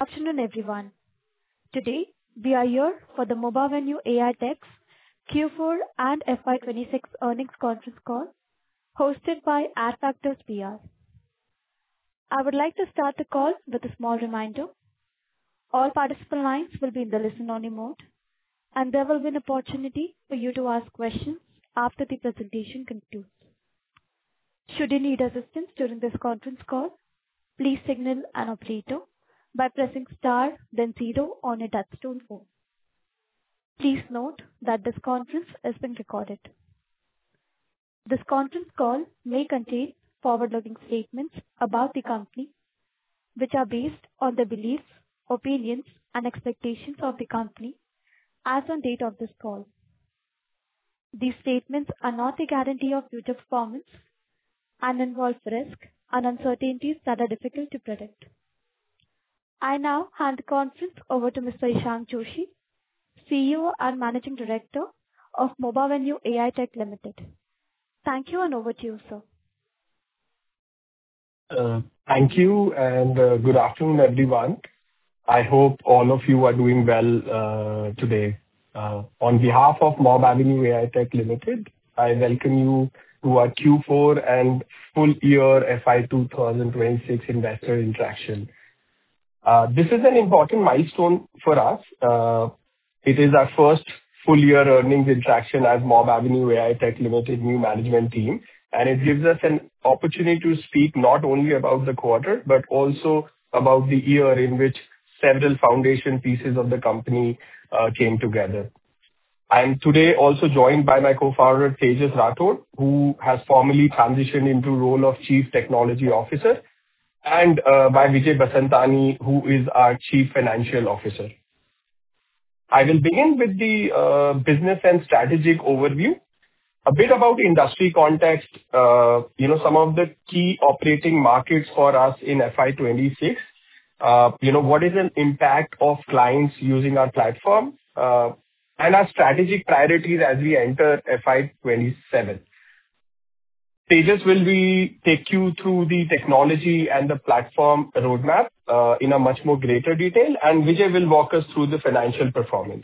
afternoon, everyone. Today, we are here for the MobaVenue AI Tech's Q4 and FY26 earnings conference call hosted by Adfactors PR. I would like to start the call with a small reminder. All participant lines will be in the listen-only mode, and there will be an opportunity for you to ask questions after the presentation concludes. Should you need assistance during this conference call, please signal an operator by pressing star then zero on a touchtone phone. Please note that this conference is being recorded. This conference call may contain forward-looking statements about the company, which are based on the beliefs, opinions, and expectations of the company as on date of this call. These statements are not a guarantee of future performance and involve risk and uncertainties that are difficult to predict. I now hand the conference over to Mr. Ishank Joshi, CEO and Managing Director of MobaVenue AI Tech Limited. Thank you, and over to you, sir. Thank you, and good afternoon, everyone. I hope all of you are doing well today. On behalf of MobaVenue AI Tech Limited, I welcome you to our Q4 and full year FY 2026 investor interaction. This is an important milestone for us. It is our first full year earnings interaction as MobaVenue AI Tech Limited new management team, and it gives us an opportunity to speak not only about the quarter, but also about the year in which several foundation pieces of the company came together. I am today also joined by my co-founder, Tejas Rathod, who has formally transitioned into role of Chief Technology Officer, and by Vijay Basantani, who is our Chief Financial Officer. I will begin with the business and strategic overview. A bit about industry context, some of the key operating markets for us in FY26. What is an impact of clients using our platform, and our strategic priorities as we enter FY27. Tejas will take you through the technology and the platform roadmap in a much more greater detail, and Vijay will walk us through the financial performance.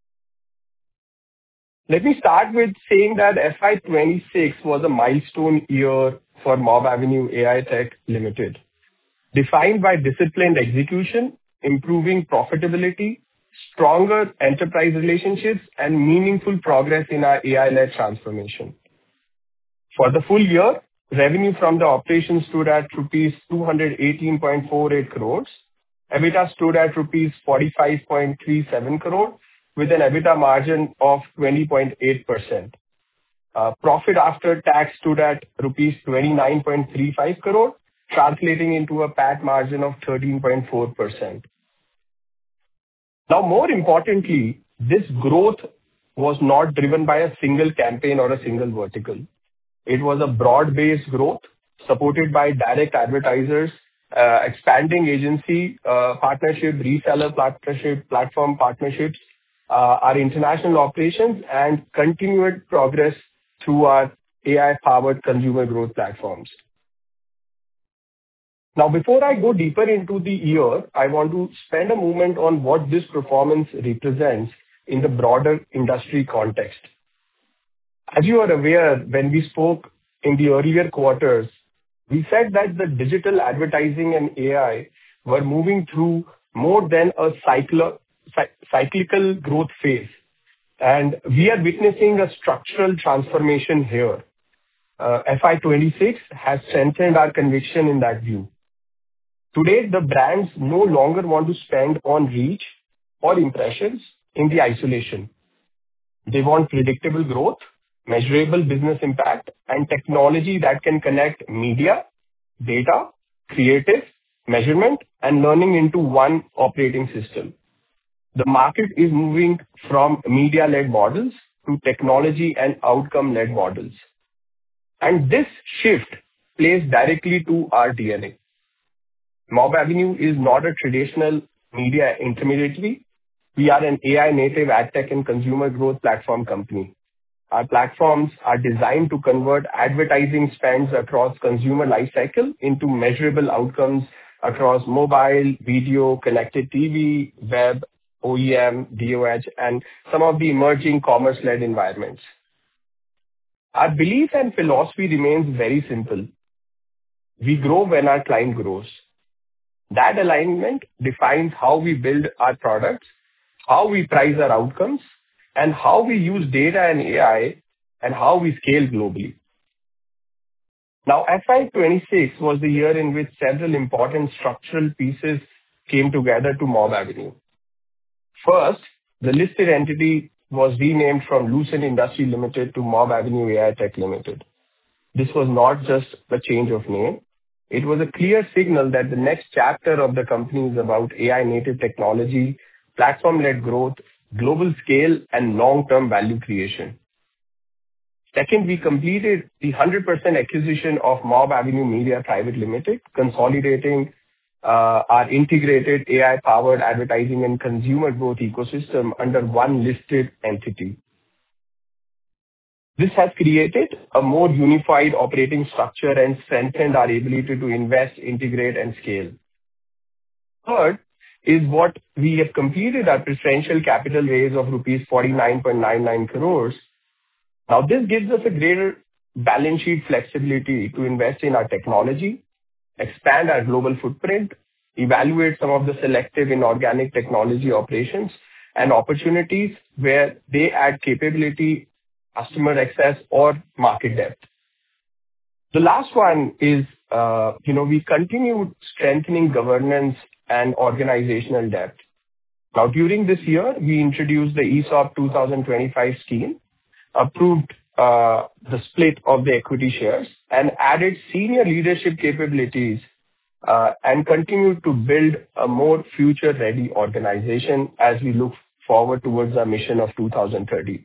Let me start with saying that FY26 was a milestone year for MobaVenue AI Tech Limited, defined by disciplined execution, improving profitability, stronger enterprise relationships, and meaningful progress in our AI-led transformation. For the full year, revenue from the operations stood at rupees 218.48 crores. EBITDA stood at rupees 45.37 crore, with an EBITDA margin of 20.8%. Profit after tax stood at rupees 29.35 crore, translating into a PAT margin of 13.4%. Now, more importantly, this growth was not driven by a single campaign or a single vertical. It was a broad-based growth supported by direct advertisers, expanding agency partnership, reseller partnership, platform partnerships, our international operations, and continued progress through our AI-powered consumer growth platforms. Now, before I go deeper into the year, I want to spend a moment on what this performance represents in the broader industry context. As you are aware, when we spoke in the earlier quarters, we said that the digital advertising and AI were moving through more than a cyclical growth phase, and we are witnessing a structural transformation here. FY26 has strengthened our conviction in that view. Today, the brands no longer want to spend on reach or impressions in the isolation. They want predictable growth, measurable business impact, and technology that can connect media, data, creative, measurement, and learning into one operating system. The market is moving from media-led models to technology and outcome-led models. And this shift plays directly to our DNA. MobaVenue is not a traditional media intermediary. We are an AI-native ad tech and consumer growth platform company. Our platforms are designed to convert advertising spends across consumer lifecycle into measurable outcomes across mobile, video, connected TV, web, OEM, DOH, and some of the emerging commerce-led environments. Our belief and philosophy remains very simple. We grow when our client grows. That alignment defines how we build our products, how we price our outcomes, and how we use data and AI, and how we scale globally. Now, FY 26 was the year in which several important structural pieces came together to Mob Avenue. First, the listed entity was renamed from Lucent Industries Limited to Mob Avenue AI Tech Limited. This was not just a change of name. It was a clear signal that the next chapter of the company is about AI-native technology, platform-led growth, global scale, and long-term value creation. Second, we completed the 100% acquisition of Mob Avenue Media Private Limited, consolidating our integrated AI-powered advertising and consumer growth ecosystem under one listed entity. This has created a more unified operating structure and strengthened our ability to invest, integrate, and scale. Third is what we have completed our preferential capital raise of rupees 49.99 crores. Now, this gives us a greater balance sheet flexibility to invest in our technology, expand our global footprint, evaluate some of the selective inorganic technology operations and opportunities where they add capability, customer access, or market depth. The last one is, we continued strengthening governance and organizational depth. Now, during this year, we introduced the ESOP 2025 scheme, approved the split of the equity shares, and added senior leadership capabilities and continued to build a more future-ready organization as we look forward towards our mission of 2030.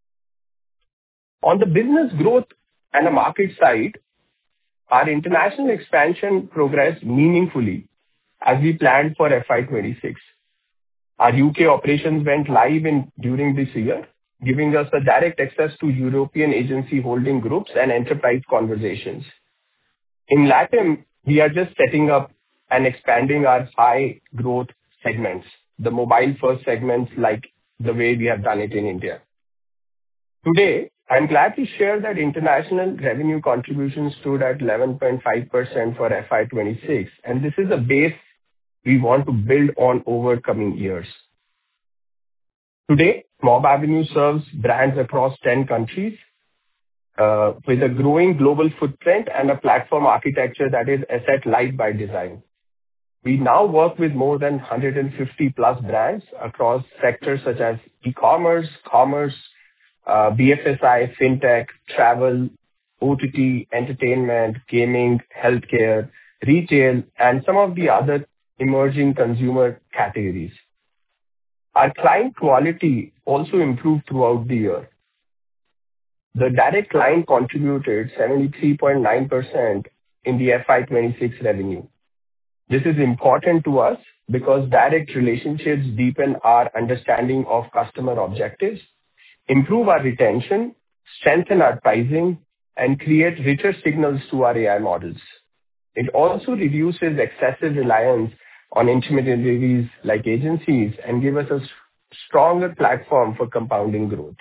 On the business growth and the market side, our international expansion progressed meaningfully as we planned for FY 26. Our UK operations went live during this year, giving us a direct access to European agency holding groups and enterprise conversations. In LATAM, we are just setting up and expanding our high growth segments, the mobile first segments, like the way we have done it in India. Today, I'm glad to share that international revenue contributions stood at 11.5% for FY 26, and this is a base we want to build on over coming years. Today, Mob Avenue serves brands across 10 countries with a growing global footprint and a platform architecture that is asset-light by design. We now work with more than 150 plus brands across sectors such as e-commerce, commerce, BFSI, fintech, travel, OTT, entertainment, gaming, healthcare, retail, and some of the other emerging consumer categories. Our client quality also improved throughout the year. The direct client contributed 73.9% in the FY 26 revenue. This is important to us because direct relationships deepen our understanding of customer objectives, improve our retention, strengthen our pricing, and create richer signals to our AI models. It also reduces excessive reliance on intermediaries like agencies and gives us a stronger platform for compounding growth.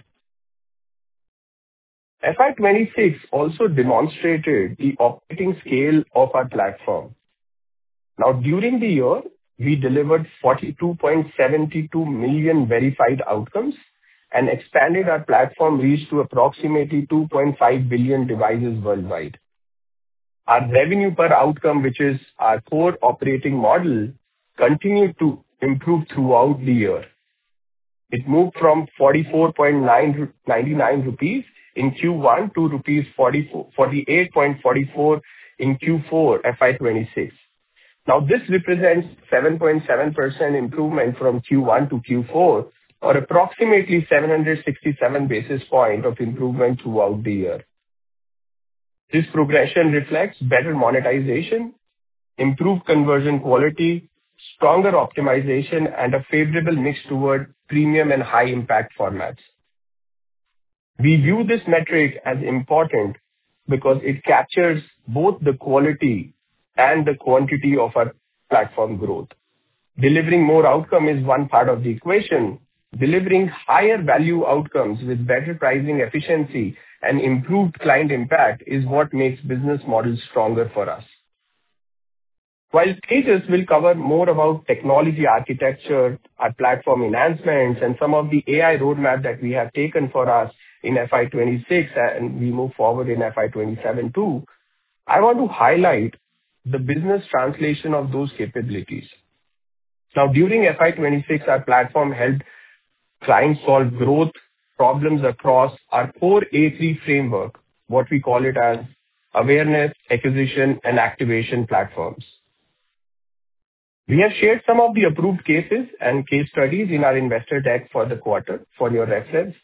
FY 26 also demonstrated the operating scale of our platform. Now, during the year, we delivered 42.72 million verified outcomes and expanded our platform reach to approximately 2.5 billion devices worldwide. Our revenue per outcome, which is our core operating model, continued to improve throughout the year. It moved from 44.99 rupees in Q1 to rupees 48.44 in Q4 FY 26. Now, this represents 7.7% improvement from Q1 to Q4, or approximately 767 basis points of improvement throughout the year. This progression reflects better monetization, improved conversion quality, stronger optimization, and a favorable mix toward premium and high-impact formats. We view this metric as important because it captures both the quality and the quantity of our platform growth. Delivering more outcome is one part of the equation. Delivering higher value outcomes with better pricing efficiency and improved client impact is what makes business models stronger for us. While Tejas will cover more about technology architecture, our platform enhancements, and some of the AI roadmap that we have taken for us in FY26 and we move forward in FY27 too, I want to highlight the business translation of those capabilities. Now, during FY26, our platform helped clients solve growth problems across our core A3 framework, what we call it as awareness, acquisition, and activation platforms. We have shared some of the approved cases and case studies in our investor deck for the quarter for your reference.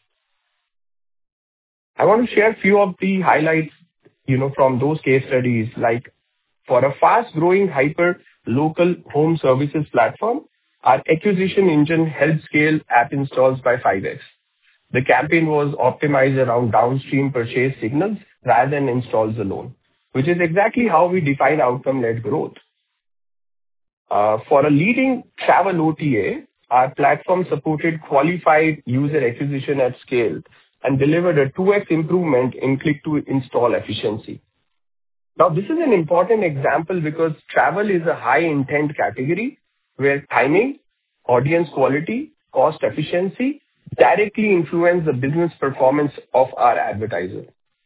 I want to share a few of the highlights, from those case studies, like for a fast-growing hyper-local home services platform, our acquisition engine helped scale app installs by 5x. The campaign was optimized around downstream purchase signals rather than installs alone, which is exactly how we define outcome-led growth. For a leading travel OTA, our platform supported qualified user acquisition at scale and delivered a 2x improvement in click-to-install efficiency. Now, this is an important example because travel is a high-intent category where timing, audience quality, cost efficiency directly influence the business performance of our advertiser.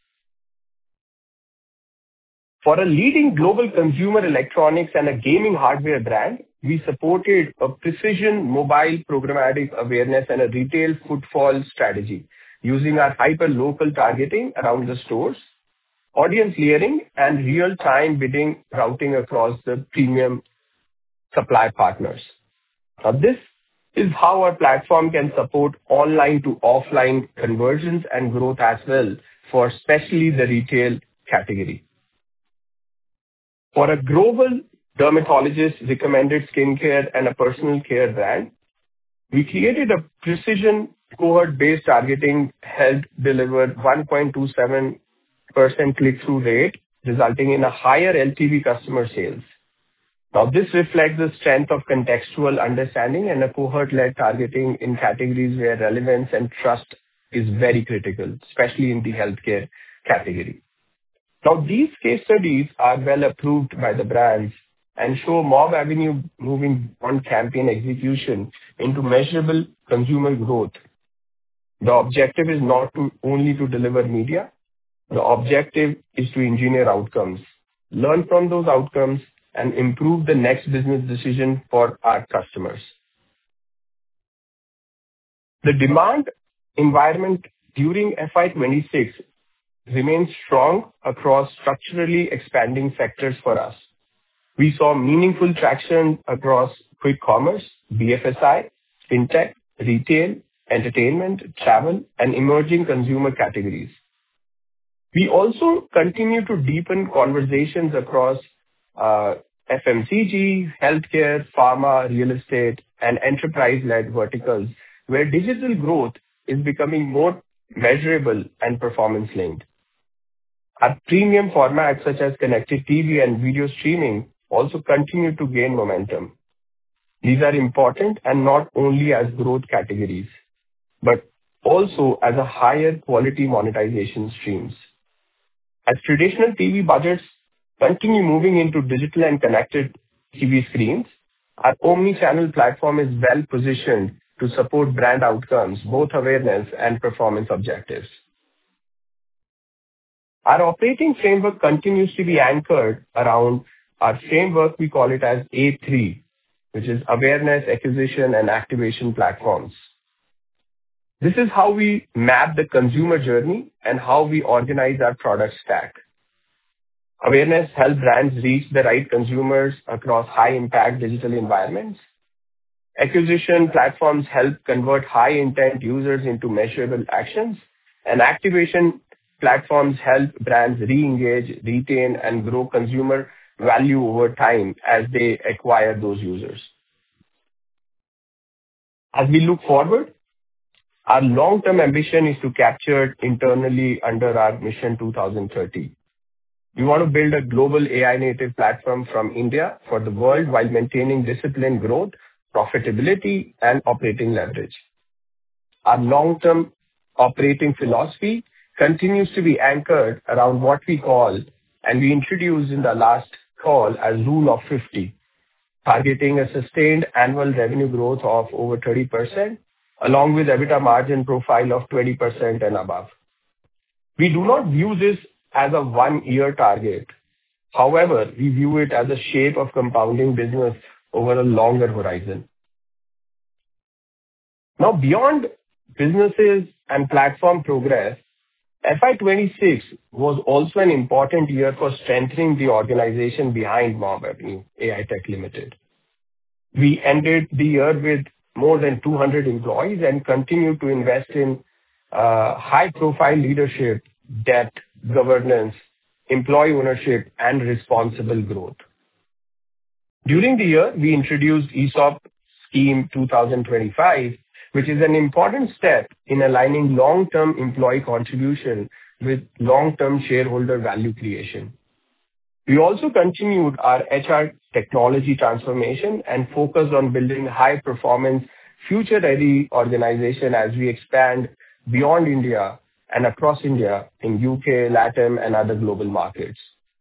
For a leading global consumer electronics and a gaming hardware brand, we supported a precision mobile programmatic awareness and a retail footfall strategy using our hyper-local targeting around the stores, audience layering, and real-time bidding routing across the premium supply partners. Now, this is how our platform can support online to offline conversions and growth as well for especially the retail category. For a global dermatologist-recommended skincare and a personal care brand, we created a precision cohort-based targeting helped deliver 1.27% click-through rate, resulting in a higher LTV customer sales. Now, this reflects the strength of contextual understanding and a cohort-led targeting in categories where relevance and trust is very critical, especially in the healthcare category. Now, these case studies are well approved by the brands and show MobAvenue moving on campaign execution into measurable consumer growth. The objective is not only to deliver media. The objective is to engineer outcomes, learn from those outcomes, and improve the next business decision for our customers. The demand environment during FY26 remains strong across structurally expanding sectors for us. We saw meaningful traction across quick commerce, BFSI, fintech, retail, entertainment, travel, and emerging consumer categories. We also continue to deepen conversations across FMCG, healthcare, pharma, real estate, and enterprise-led verticals, where digital growth is becoming more measurable and performance-linked. Our premium formats such as connected TV and video streaming also continue to gain momentum. These are important and not only as growth categories, but also as a higher quality monetization streams. As traditional TV budgets continue moving into digital and connected TV screens, our omni-channel platform is well positioned to support brand outcomes, both awareness and performance objectives. Our operating framework continues to be anchored around our framework, we call it as A3, which is awareness, acquisition, and activation platforms. This is how we map the consumer journey and how we organize our product stack. Awareness helps brands reach the right consumers across high-impact digital environments. Acquisition platforms help convert high-intent users into measurable actions, and activation platforms help brands re-engage, retain, and grow consumer value over time as they acquire those users. As we look forward, our long-term ambition is to capture internally under our Mission 2030. We want to build a global AI-native platform from India for the world while maintaining disciplined growth, profitability, and operating leverage. Our long-term operating philosophy continues to be anchored around what we call, and we introduced in the last call as Rule of 50, targeting a sustained annual revenue growth of over 30%, along with EBITDA margin profile of 20% and above. We do not view this as a one-year target. However, we view it as a shape of compounding business over a longer horizon. Now, beyond businesses and platform progress, FY 26 was also an important year for strengthening the organization behind Mob AI Tech Limited. We ended the year with more than 200 employees and continue to invest in high-profile leadership, depth, governance, employee ownership, and responsible growth. During the year, we introduced ESOP Scheme 2025, which is an important step in aligning long-term employee contribution with long-term shareholder value creation. We also continued our HR technology transformation and focused on building high-performance, future-ready organization as we expand beyond India and across India in UK, LATAM, and other global markets.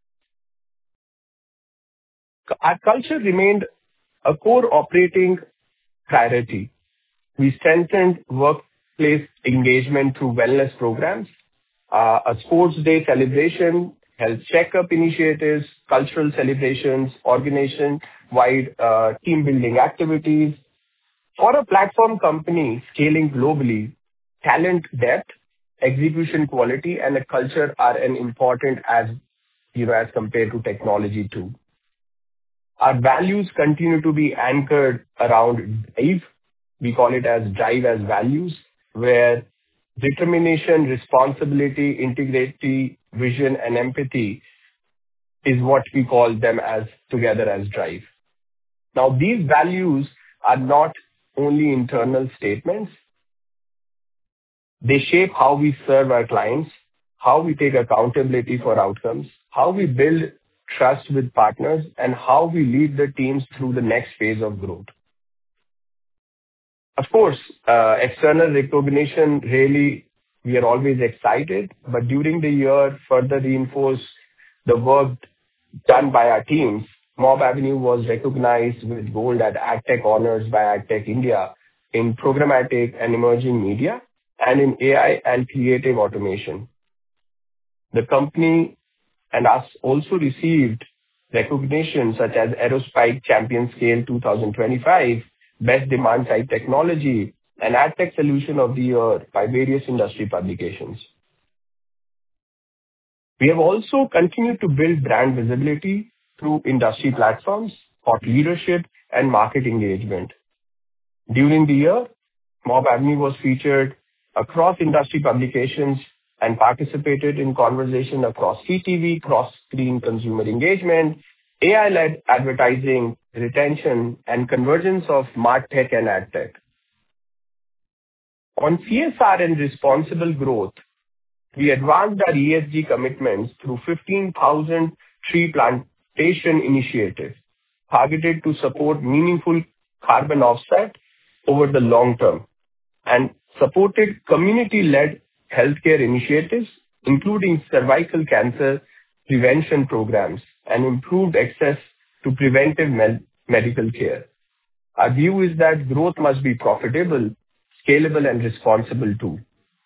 Our culture remained a core operating priority. We strengthened workplace engagement through wellness programs, a sports day celebration, health checkup initiatives, cultural celebrations, organization-wide team-building activities. For a platform company scaling globally, talent depth, execution quality, and a culture are an important as compared to technology too. Our values continue to be anchored around DRIVE. We call it as DRIVE as values, where determination, responsibility, integrity, vision, and empathy is what we call them as together as DRIVE. Now, these values are not only internal statements. They shape how we serve our clients, how we take accountability for outcomes, how we build trust with partners, and how we lead the teams through the next phase of growth. Of course, external recognition, really, we are always excited, but during the year, further reinforced the work done by our teams. MobAvenue was recognized with gold at AdTech Honors by AdTech India in programmatic and emerging media and in AI and creative automation. The company and us also received recognition such as Aerospike Champion Scale 2025, Best Demand Side Technology, and AdTech Solution of the Year by various industry publications. We have also continued to build brand visibility through industry platforms, thought leadership, and market engagement. During the year, MobAvenue was featured across industry publications and participated in conversation across CTV, cross-screen consumer engagement, AI-led advertising, retention, and convergence of MarTech and AdTech. On CSR and responsible growth, we advanced our ESG commitments through 15,000 tree plantation initiatives targeted to support meaningful carbon offset over the long term and supported community-led healthcare initiatives, including cervical cancer prevention programs and improved access to preventive medical care. Our view is that growth must be profitable, scalable, and responsible too.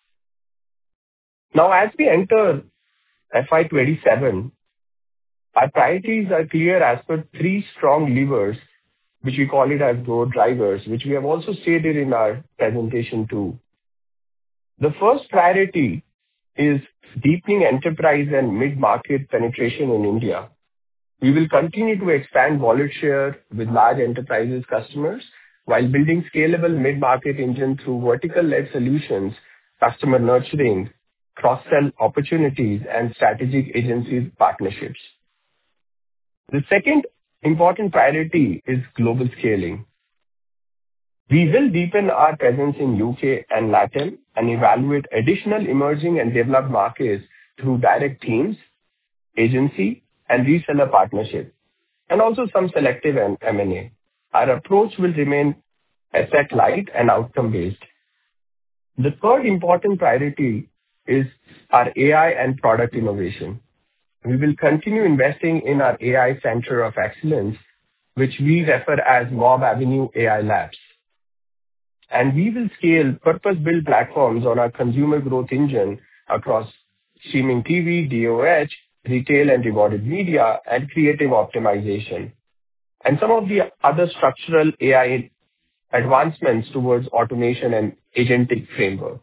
Now, as we enter FY 27, our priorities are clear as per three strong levers, which we call it as growth drivers, which we have also stated in our presentation too. The first priority is deepening enterprise and mid-market penetration in India. We will continue to expand wallet share with large enterprises customers while building scalable mid-market engine through vertical-led solutions, customer nurturing, cross-sell opportunities, and strategic agency partnerships. The second important priority is global scaling. We will deepen our presence in UK and LATAM and evaluate additional emerging and developed markets through direct teams, agency, and reseller partnership, and also some selective M&A. Our approach will remain asset light and outcome-based. The third important priority is our AI and product innovation. We will continue investing in our AI Center of Excellence, which we refer as Mob Avenue AI Labs. And we will scale purpose-built platforms on our consumer growth engine across streaming TV, DOH, retail and rewarded media, and creative optimization, and some of the other structural AI advancements towards automation and agentic framework.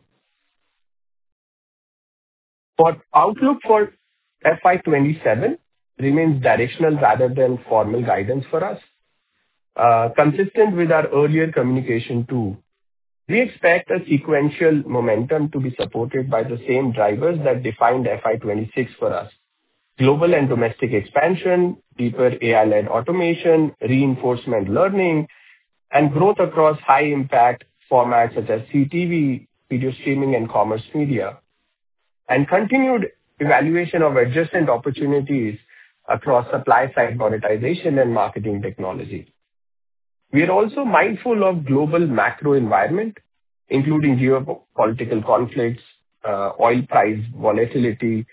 For outlook for FY27 remains directional rather than formal guidance for us. Consistent with our earlier communication too, we expect a sequential momentum to be supported by the same drivers that defined FY26 for us: global and domestic expansion, deeper AI-led automation, reinforcement learning, and growth across high-impact formats such as CTV, video streaming, and commerce media, and continued evaluation of adjacent opportunities across supply-side monetization and marketing technology. We are also mindful of global macro environment, including geopolitical conflicts, oil price volatility,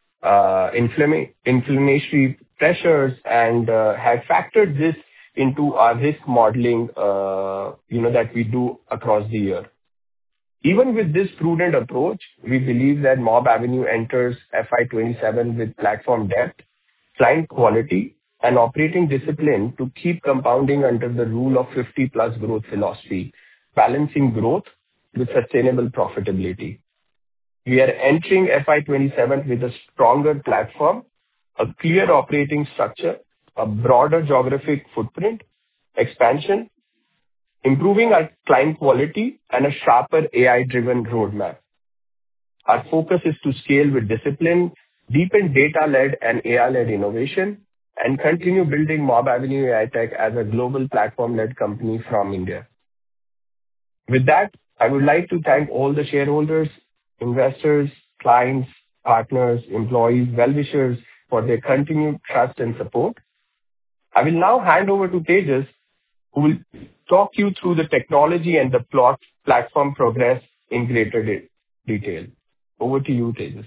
inflationary pressures, and have factored this into our risk modeling, that we do across the year. Even with this prudent approach, we believe that Mob Avenue enters FY27 with platform depth, client quality, and operating discipline to keep compounding under the Rule of 50+ growth philosophy, balancing growth with sustainable profitability. We are entering FY27 with a stronger platform, a clear operating structure, a broader geographic footprint, expansion, improving our client quality, and a sharper AI-driven roadmap. Our focus is to scale with discipline, deepen data-led and AI-led innovation, and continue building Mob Avenue AI Tech as a global platform-led company from India. With that, I would like to thank all the shareholders, investors, clients, partners, employees, well-wishers for their continued trust and support. I will now hand over to Tejas, who will talk you through the technology and the platform progress in greater detail. Over to you, Tejas.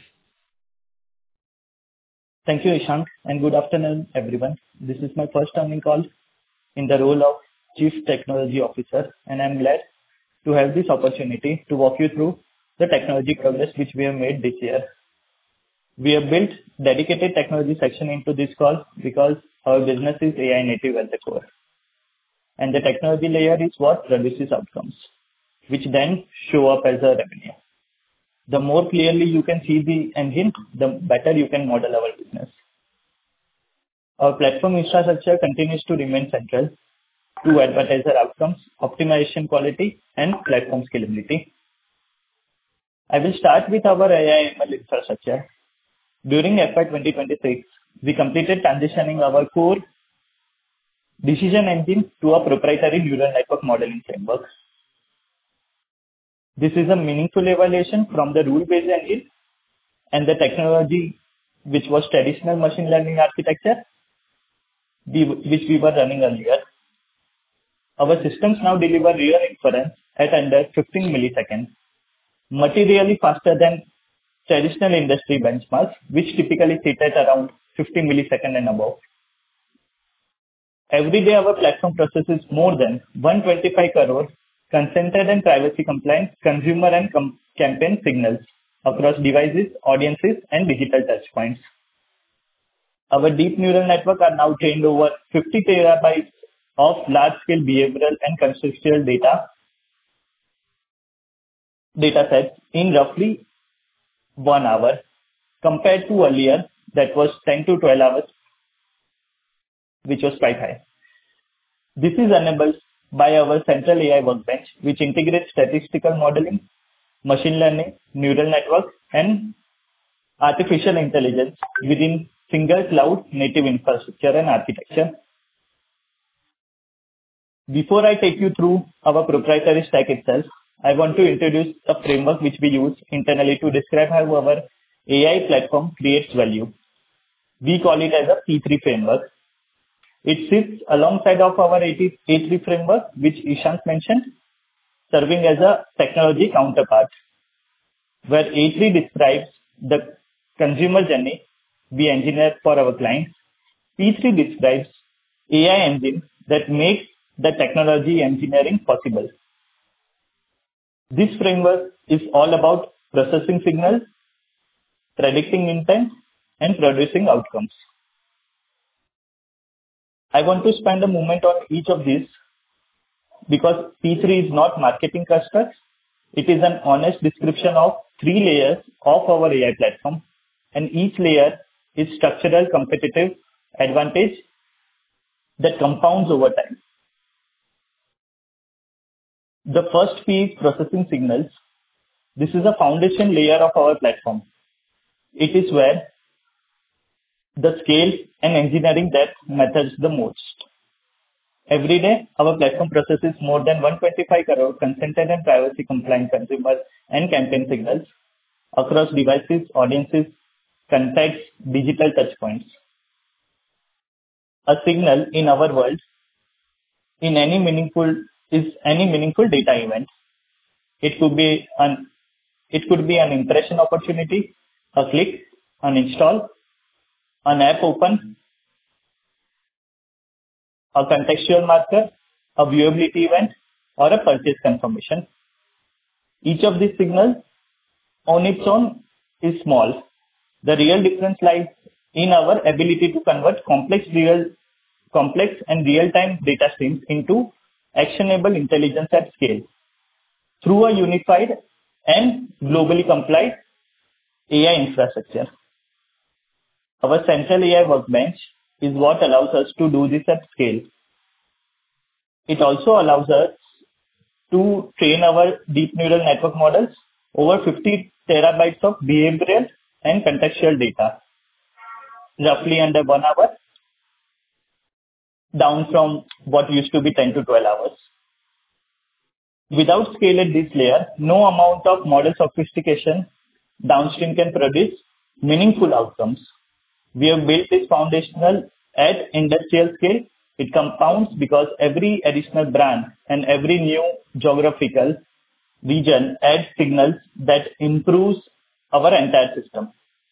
Thank you, Ishank, and good afternoon, everyone. This is my first earnings call in the role of Chief Technology Officer, and I'm glad to have this opportunity to walk you through the technology progress which we have made this year. We have built dedicated technology section into this call because our business is AI native at the core. And the technology layer is what produces outcomes, which then show up as a revenue. The more clearly you can see the engine, the better you can model our business. Our platform infrastructure continues to remain central to advertiser outcomes, optimization quality, and platform scalability. I will start with our AI ML infrastructure. During FY 2026, we completed transitioning our core decision engine to a proprietary neural network modeling framework. This is a meaningful evaluation from the rule-based engine and the technology which was traditional machine learning architecture, which we were running earlier. Our systems now deliver real inference at under 15 milliseconds, materially faster than traditional industry benchmarks, which typically sit at around 50 milliseconds and above. Every day, our platform processes more than 125 crore consented and privacy compliant consumer and campaign signals across devices, audiences, and digital touchpoints. Our deep neural network are now trained over 50 terabytes of large-scale behavioral and contextual data sets in roughly 1 hour, compared to earlier that was 10 to 12 hours, which was quite high. This is enabled by our central AI workbench, which integrates statistical modeling, machine learning, neural networks, and artificial intelligence within single cloud native infrastructure and architecture. Before I take you through our proprietary stack itself, I want to introduce a framework which we use internally to describe how our AI platform creates value. We call it as a P3 framework. It sits alongside of our A3 framework, which Ishant mentioned, serving as a technology counterpart, where A3 describes the consumer journey we engineer for our clients. P3 describes AI engine that makes the technology engineering possible. This framework is all about processing signals, predicting intent, and producing outcomes. I want to spend a moment on each of these because P3 is not marketing construct. It is an honest description of 3 layers of our AI platform, and each layer is structural competitive advantage that compounds over time. The first P is processing signals. This is a foundation layer of our platform. It is where the scale and engineering depth matters the most. Every day, our platform processes more than 125 crore consented and privacy compliant consumer and campaign signals across devices, audiences, contexts, digital touchpoints. A signal in our world is any meaningful data event. It could be an impression opportunity, a click, an install, an app open, a contextual marker, a viewability event, or a purchase confirmation. Each of these signals on its own is small. The real difference lies in our ability to convert complex and real-time data streams into actionable intelligence at scale through a unified and globally compliant AI infrastructure. Our central AI workbench is what allows us to do this at scale. It also allows us to train our deep neural network models over 50 terabytes of behavioral and contextual data, roughly under 1 hour, down from what used to be 10 to 12 hours. Without scale at this layer, no amount of model sophistication downstream can produce meaningful outcomes. We have built this foundational at industrial scale. It compounds because every additional brand and every new geographical region adds signals that improves our entire system.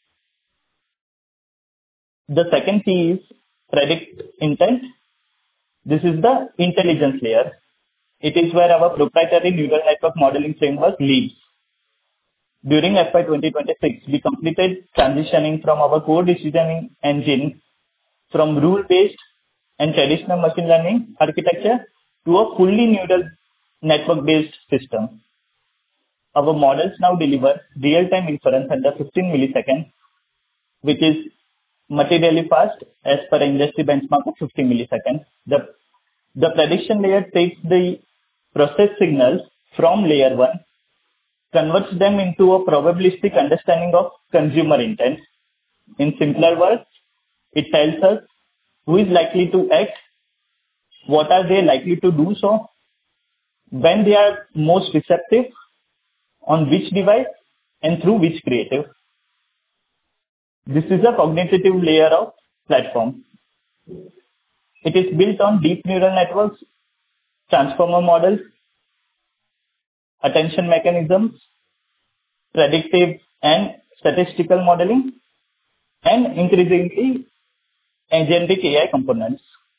The second P is predict intent. This is the intelligence layer. It is where our proprietary neural network modeling framework lives. During FY 2026, we completed transitioning from our core decisioning engine from rule-based and traditional machine learning architecture to a fully neural network-based system. Our models now deliver real-time inference under 15 milliseconds, which is materially fast as per industry benchmark of 50 milliseconds. The prediction layer takes the process signals from layer 1, converts them into a probabilistic understanding of consumer intent. In simpler words, it tells us who is likely to act, what are they likely to do so, when they are most receptive, on which device, and through which creative. This is a cognitive layer of platform. It is built on deep neural networks, transformer models, attention mechanisms, predictive and statistical modeling, and increasingly agentic AI components.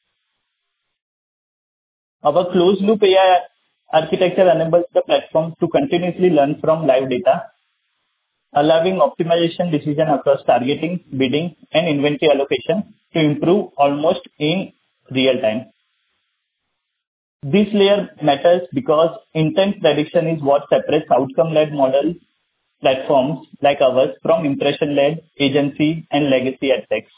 Our closed-loop AI architecture enables the platform to continuously learn from live data, allowing optimization decision across targeting, bidding, and inventory allocation to improve almost in real time. This layer matters because intent prediction is what separates outcome-led model platforms like ours from impression-led, agency, and legacy ad techs.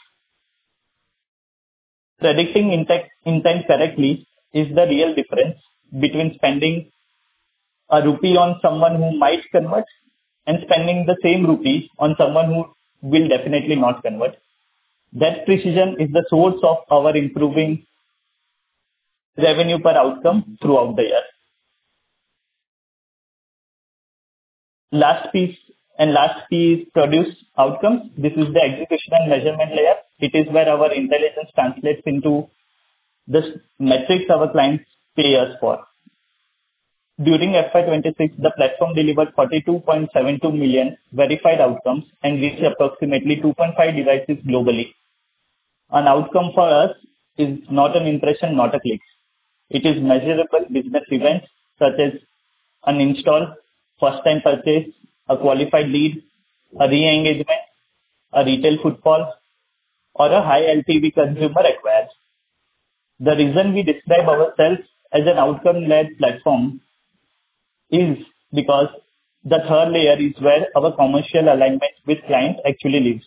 Predicting intent correctly is the real difference between spending a rupee on someone who might convert and spending the same rupee on someone who will definitely not convert. That precision is the source of our improving revenue per outcome throughout the year. Last piece And last P is produce outcomes. This is the execution and measurement layer. It is where our intelligence translates into the metrics our clients pay us for. During FY26, the platform delivered 42.72 million verified outcomes and reached approximately 2.5 devices globally. An outcome for us is not an impression, not a click. It is measurable business events such as an install, first-time purchase, a qualified lead, a re-engagement, a retail footfall, or a high LTV consumer acquired. The reason we describe ourselves as an outcome-led platform is because the third layer is where our commercial alignment with clients actually lives.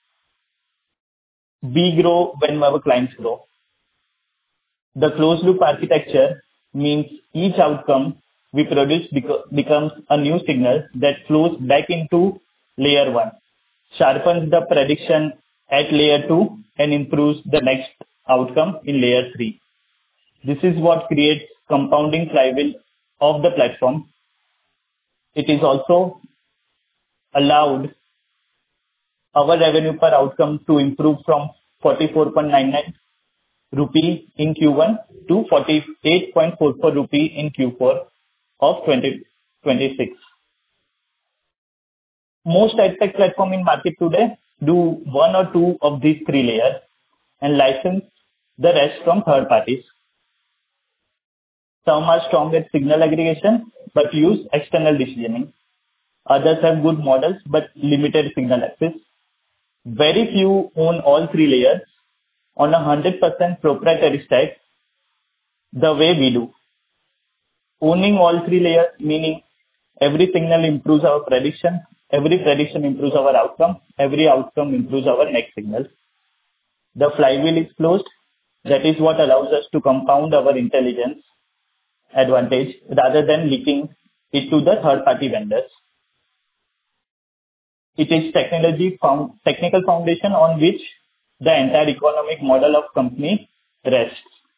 We grow when our clients grow. The closed loop architecture means each outcome we produce becomes a new signal that flows back into layer 1, sharpens the prediction at layer 2, and improves the next outcome in layer 3. This is what creates compounding flywheel of the platform. It is also allowed our revenue per outcome to improve from 44.99 rupee in Q1 to 48.44 rupee in Q4 of 2026. Most EdTech platform in market today do one or two of these three layers and license the rest from third parties. Some are strong at signal aggregation but use external decisioning. Others have good models but limited signal access. Very few own all three layers on a 100% proprietary stack the way we do. Owning all three layers meaning every signal improves our prediction, every prediction improves our outcome, every outcome improves our next signal. The flywheel is closed. That is what allows us to compound our intelligence advantage rather than leaking it to the third-party vendors. It is technical foundation on which the entire economic model of company rests.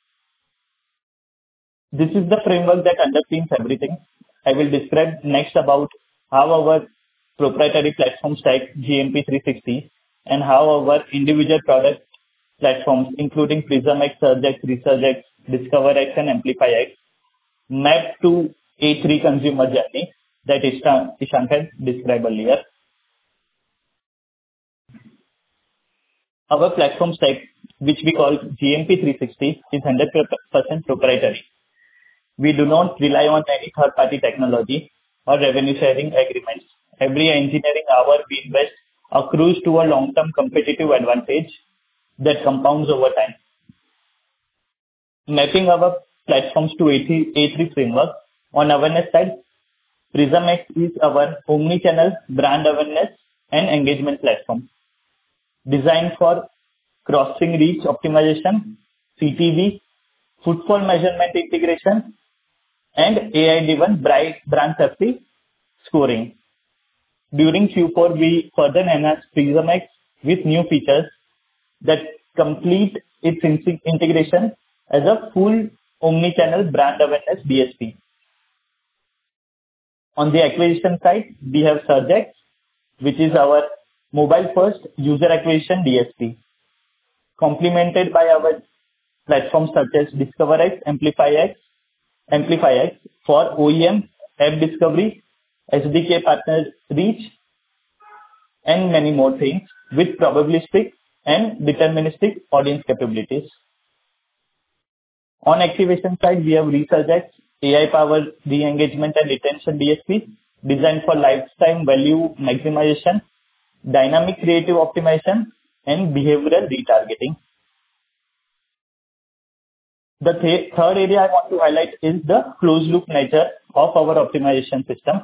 This is the framework that underpins everything. I will describe next about how our proprietary platform stack GMP 360 and how our individual product platforms including PrismX, SurgeX, ResearchX, DiscoverX and AmplifyX map to A3 consumer journey that Ishank had described earlier. Our platform stack, which we call GMP 360, is 100% proprietary. We do not rely on any third-party technology or revenue sharing agreements. Every engineering hour we invest accrues to a long-term competitive advantage that compounds over time. Mapping our platforms to A3 framework, on awareness side, PrismX is our omni-channel brand awareness and engagement platform, designed for crossing reach optimization, CTV, footfall measurement integration, and AI-driven brand safety scoring. During Q4, we further enhanced PrismX with new features that complete its integration as a full omni-channel brand awareness DSP. On the acquisition side, we have SurgeX, which is our mobile-first user acquisition DSP, complemented by our platforms such as DiscoverX, AmplifyX for OEM, app discovery, SDK partner reach, and many more things with probabilistic and deterministic audience capabilities. On activation side, we have ResearchX, AI-powered re-engagement and retention DSP designed for lifetime value maximization, dynamic creative optimization, and behavioral retargeting. The third area I want to highlight is the closed loop nature of our optimization system.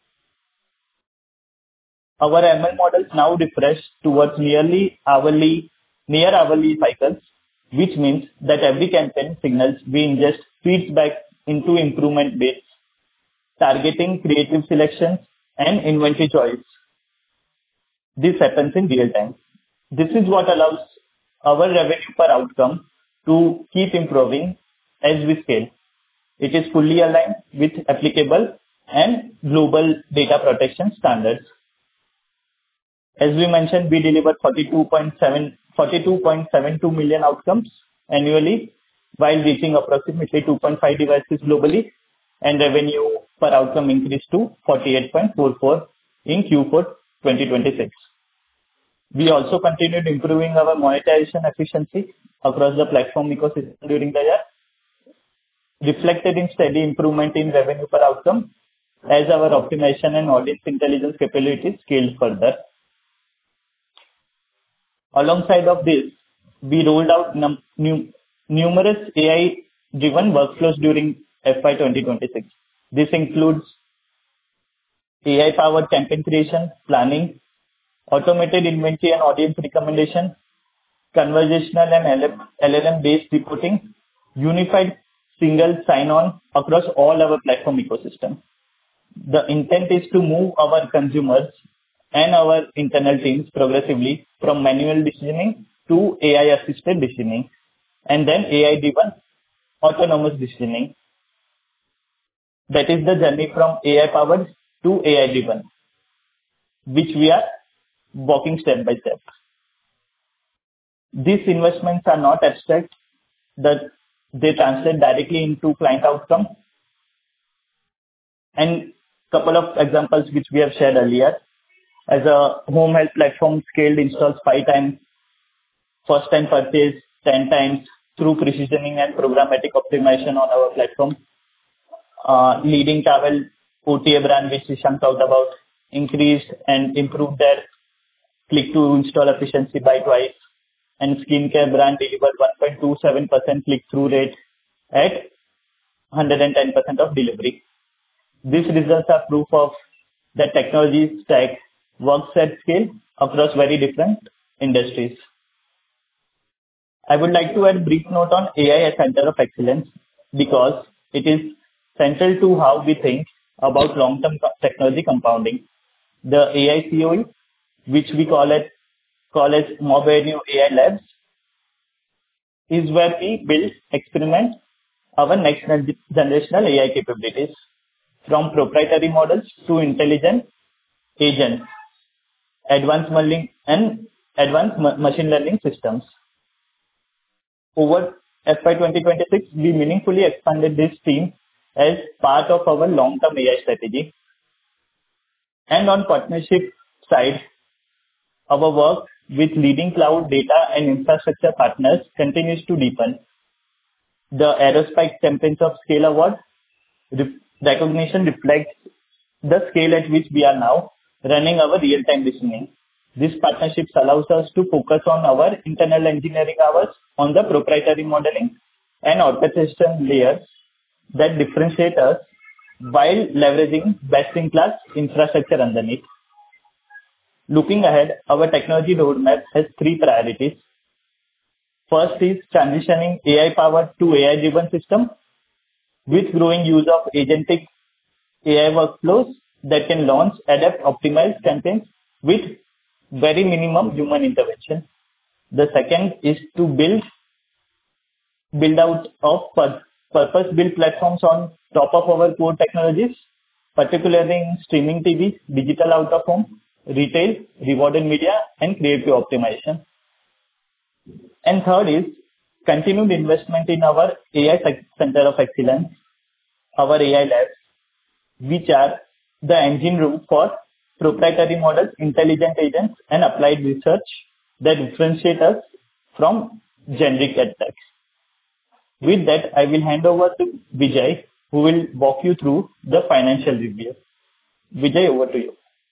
Our ML models now refresh towards near hourly cycles, which means that every campaign signals we ingest feeds back into improvement bits, targeting creative selections and inventory choice. This happens in real time. This is what allows our revenue per outcome to keep improving as we scale. It is fully aligned with applicable and global data protection standards. As we mentioned, we delivered 42.72 million outcomes annually while reaching approximately 2.5 devices globally, and revenue per outcome increased to 48.44 in Q4 2026. We also continued improving our monetization efficiency across the platform ecosystem during the year, reflected in steady improvement in revenue per outcome as our optimization and audience intelligence capabilities scaled further. Alongside of this, we rolled out numerous AI-driven workflows during FY 2026. This includes AI-powered campaign creation, planning, automated inventory and audience recommendation, conversational and LLM-based reporting, unified single sign-on across all our platform ecosystem. The intent is to move our consumers and our internal teams progressively from manual decisioning to AI-assisted decisioning, and then AI-driven autonomous decisioning. That is the journey from AI-powered to AI-driven, which we are walking step by step. These investments are not abstract, that they translate directly into client outcome. And couple of examples which we have shared earlier. As a home health platform, scaled installs 5 times, first time purchase 10 times through precisioning and programmatic optimization on our platform. Leading travel OTA brand, which Shishank talked about, increased and improved their click to install efficiency by twice, and skincare brand delivered 1.27% click-through rate at 110% of delivery. These results are proof of that technology stack works at scale across very different industries. I would like to add a brief note on AI as Center of Excellence because it is central to how we think about long-term technology compounding. The AI COE, which we call as MobAvenue AI Labs, is where we build, experiment our next generational AI capabilities, from proprietary models to intelligent agents, advanced machine learning systems. Over FY 2026, we meaningfully expanded this team as part of our long-term AI strategy. And on partnership side, our work with leading cloud data and infrastructure partners continues to deepen. The Aerospike Champions of Scale Award recognition reflects the scale at which we are now running our real-time listening. These partnerships allows us to focus on our internal engineering hours on the proprietary modeling and orchestration layers that differentiate us while leveraging best-in-class infrastructure underneath. Looking ahead, our technology roadmap has 3 priorities. First is transitioning AI-powered to AI-driven system with growing use of agentic AI workflows that can launch, adapt, optimize campaigns with very minimum human intervention. The second is to build out of purpose-built platforms on top of our core technologies, particularly in streaming TV, digital out-of-home, retail, rewarded media, and creative optimization. And third is continued investment in our AI Center of Excellence, our AI Labs, which are the engine room for proprietary models, intelligent agents, and applied research that differentiate us from generic edtech. With that, I will hand over to Vijay, who will walk you through the financial review. Vijay, over to you.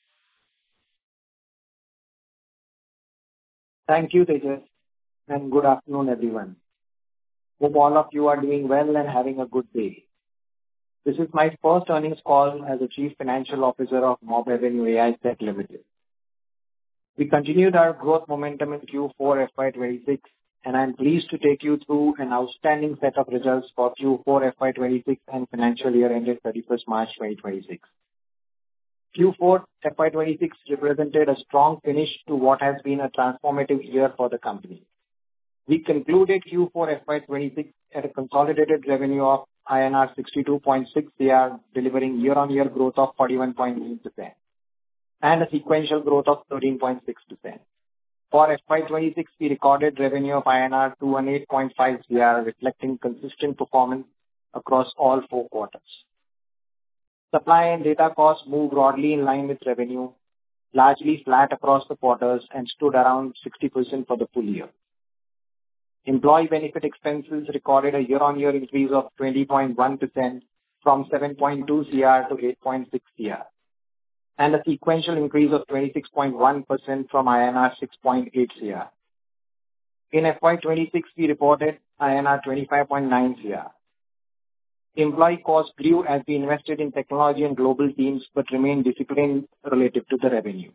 Thank you, Tejas, and good afternoon, everyone. Hope all of you are doing well and having a good day. This is my first earnings call as the Chief Financial Officer of MobAvenue AI Tech Limited. We continued our growth momentum in Q4 FY26, and I'm pleased to take you through an outstanding set of results for Q4 FY26 and financial year ended 31st March 2026. Q4 FY26 represented a strong finish to what has been a transformative year for the company. We concluded Q4 FY26 at a consolidated revenue of INR 62.6 crore, delivering year-on-year growth of 41.9%. and a sequential growth of 13.6%. For FY26, we recorded revenue of INR 208.5 crore, reflecting consistent performance across all 4 quarters. Supply and data costs moved broadly in line with revenue, largely flat across the quarters, and stood around 60% for the full year. Employee benefit expenses recorded a year-on-year increase of 20.1% from 7.2 crore to 8.6 crore, and a sequential increase of 26.1% from INR 6.8 crore. In FY26, we reported INR 25.9 crore. Employee costs grew as we invested in technology and global teams but remained disciplined relative to the revenue.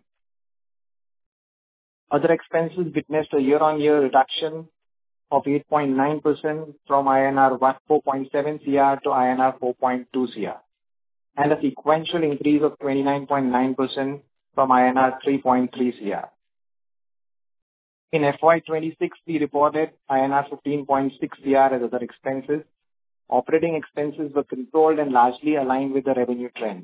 Other expenses witnessed a year-on-year reduction of 8.9% from INR 4.7 crore to INR 4.2 crore, and a sequential increase of 29.9% from INR 3.3 crore. In FY26, we reported INR 15.6 crore as other expenses. Operating expenses were controlled and largely aligned with the revenue trends.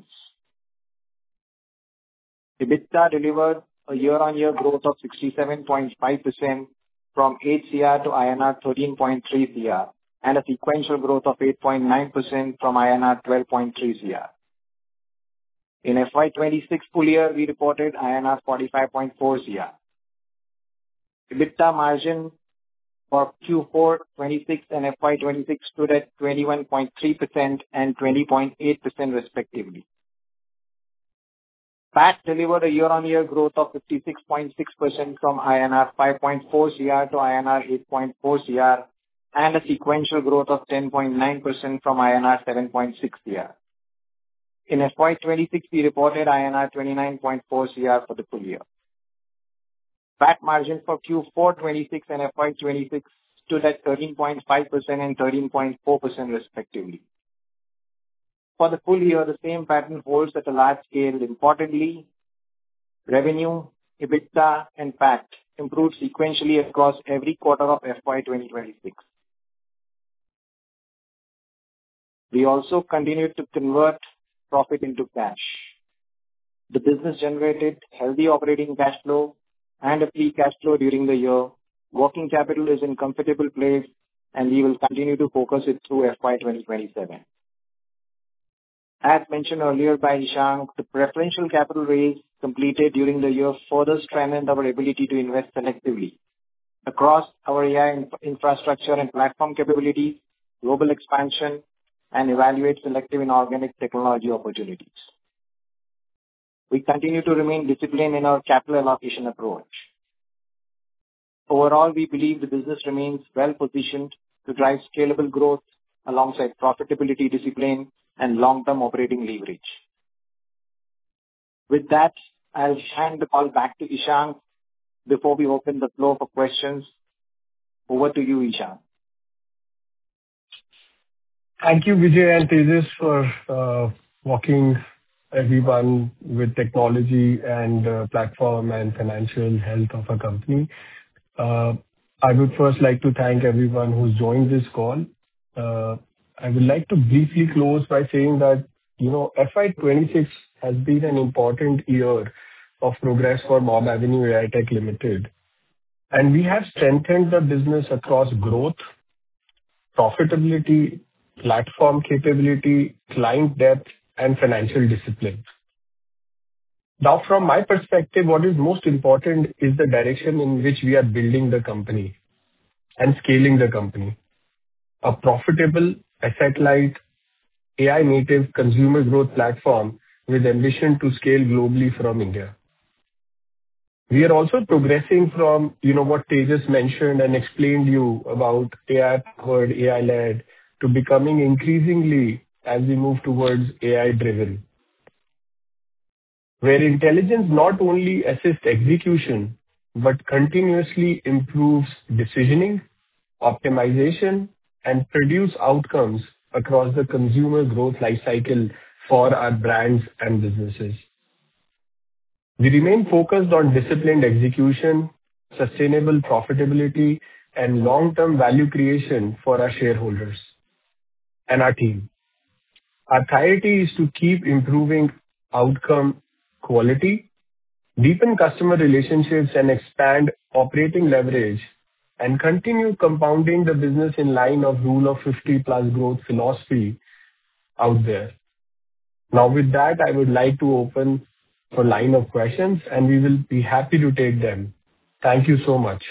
EBITDA delivered a year-on-year growth of 67.5% from 8 crore to INR 13.3 crore, and a sequential growth of 8.9% from INR 12.3 crore. In FY26 full year, we reported INR 45.4 crore. EBITDA margin for Q4 26 and FY26 stood at 21.3% and 20.8% respectively. PAT delivered a year-on-year growth of 56.6% from INR 5.4 crore to INR 8.4 crore, and a sequential growth of 10.9% from INR 7.6 crore. In FY26, we reported INR 29.4 crore for the full year. PAT margin for Q4 26 and FY26 stood at 13.5% and 13.4% respectively. For the full year, the same pattern holds at a large scale. Importantly, revenue, EBITDA, and PAT improved sequentially across every quarter of FY 2026. We also continued to convert profit into cash. The business generated healthy operating cash flow and a free cash flow during the year. Working capital is in comfortable place, and we will continue to focus it through FY 2027. As mentioned earlier by Ishank, the preferential capital raise completed during the year further strengthened our ability to invest selectively across our AI infrastructure and platform capabilities, global expansion, and evaluate selective inorganic technology opportunities. We continue to remain disciplined in our capital allocation approach. Overall, we believe the business remains well-positioned to drive scalable growth alongside profitability discipline and long-term operating leverage. With that, I'll hand the call back to Ishank before we open the floor for questions. Over to you, Ishank. Thank you, Vijay and Tejas, for walking everyone with technology and platform and financial health of our company. I would first like to thank everyone who's joined this call. I would like to briefly close by saying that, FY26 has been an important year of progress for Mobavenue AI Tech Limited, and we have strengthened the business across growth, profitability, platform capability, client depth, and financial discipline. Now, from my perspective, what is most important is the direction in which we are building the company and scaling the company. A profitable, asset-light, AI-native consumer growth platform with ambition to scale globally from India. We are also progressing from, what Tejas mentioned and explained you about AI-powered, AI-led, to becoming increasingly as we move towards AI-driven, where intelligence not only assists execution, but continuously improves decisioning, optimization, and produce outcomes across the consumer growth lifecycle for our brands and businesses. We remain focused on disciplined execution, sustainable profitability, and long-term value creation for our shareholders and our team. Our priority is to keep improving outcome quality deepen customer relationships, and expand operating leverage, and continue compounding the business in line of Rule of 50+ growth philosophy out there. Now, with that, I would like to open for line of questions, and we will be happy to take them. Thank you so much.